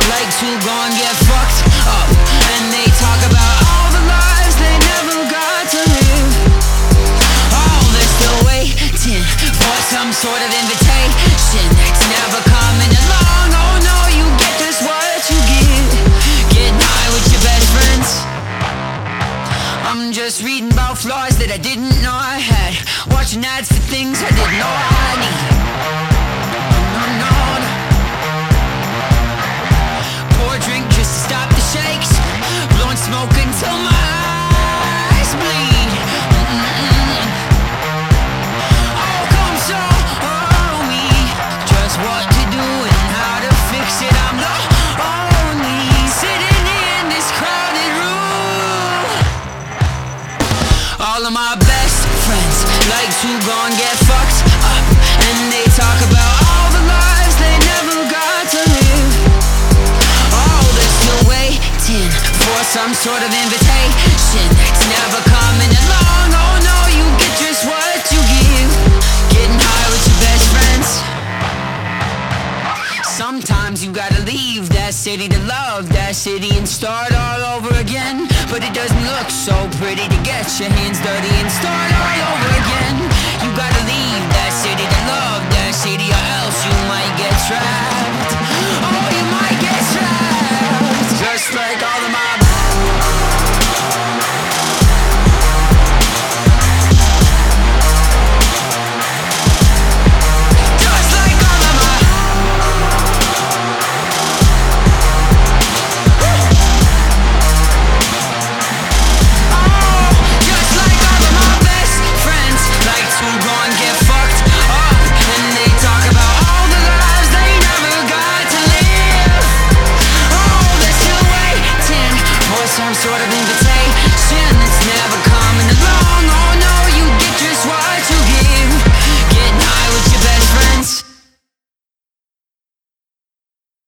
like to go and get fucked up. And they talk about all the lives they never got to live. Oh, they're still waiting for some sort of invitation that's never coming along. Oh no, you get just what you get. Getting high with your best friends. I'm just reading about flaws that I didn't know I had, watching ads for things I didn't know I need. No, no, no. Pour a drink just to stop the shakes, blowing smoke until my eyes bleed. Oh, come show me just what to do and how to fix it. I'm the only sitting in this crowded room. All of my best friends like to go and get fucked up, and they talk about all the lives they never got to live. Oh, they're still waiting for some sort of invitation that's never coming along. Oh no, you get just what you give. Getting high with your best friends. Sometimes you gotta leave that city to love that city and start all over again. But it doesn't look so pretty to get your hands dirty and start all over again. You gotta leave that city to love that city, or else you might get trapped.